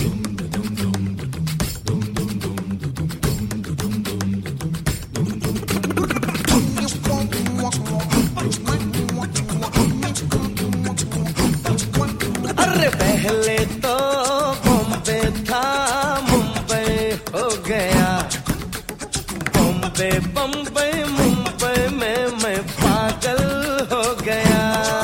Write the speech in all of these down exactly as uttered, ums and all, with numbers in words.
अरे पहले तो बॉम्बे था, मुंबई हो गया। बॉम्बे बम्बई मुंबई में मैं पागल हो गया।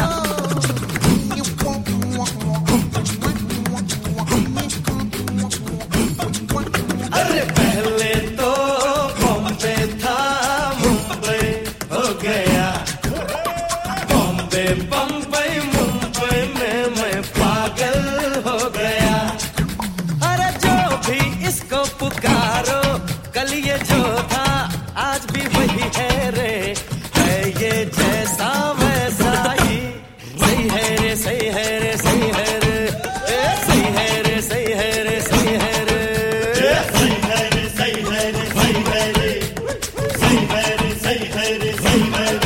अरे पहले तो बॉम्बे था, मुंबई हो गया। बॉम्बे बम्बई मुंबई में मैं पागल हो गया। अरे जो भी इसको पुकारो, कल ये जो था आज भी वही है रे। है ये जैसा वैसा ही, सही है रे, सही है रे, सही है रे, ए, सही है रे, सही है रे, सही है रे, सही है रे, सही है रे, सही है रे, सही है रे, सही है रे, सही है रे।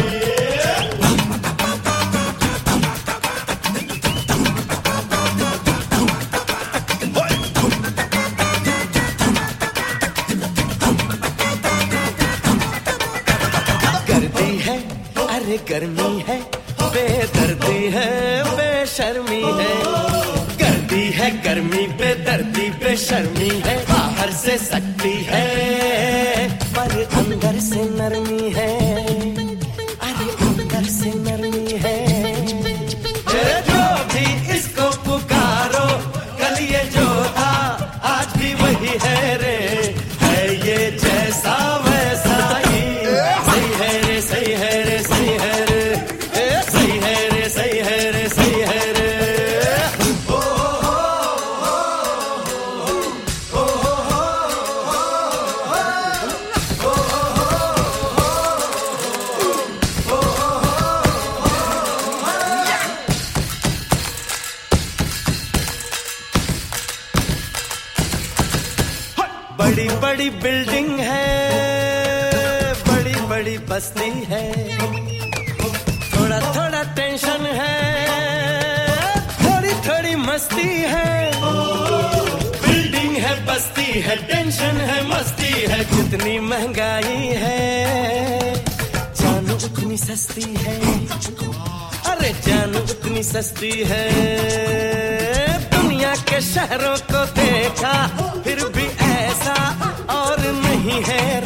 गर्दी है, अरे गर्मी है, बेदर्दी है, बेशर्मी है। गर्दी है, गर्मी, बेदर्दी, बेशर्मी है। बाहर से सख्ती है, पर अंदर से नरमी है। अरे अंदर से नरमी है। जो भी इसको पुकारो, कल ये जो था आज भी वही है रे। है ये जैसा वैसा ही, सही है रे, सही है रे, सही है रे, ए, सही है रे, सही है रे, सही है रे। ओ, ओ, ओ, बड़ी बड़ी बिल्डिंग है, बड़ी बड़ी बस्ती है। थोड़ा थोड़ा टेंशन है, थोड़ी थोड़ी मस्ती है। बिल्डिंग है, बस्ती है, टेंशन है, मस्ती है। जितनी महंगाई है, जानो उतनी सस्ती है। अरे जानो उतनी सस्ती है। दुनिया के शहरों को देखा, फिर भी ऐसा और नहीं है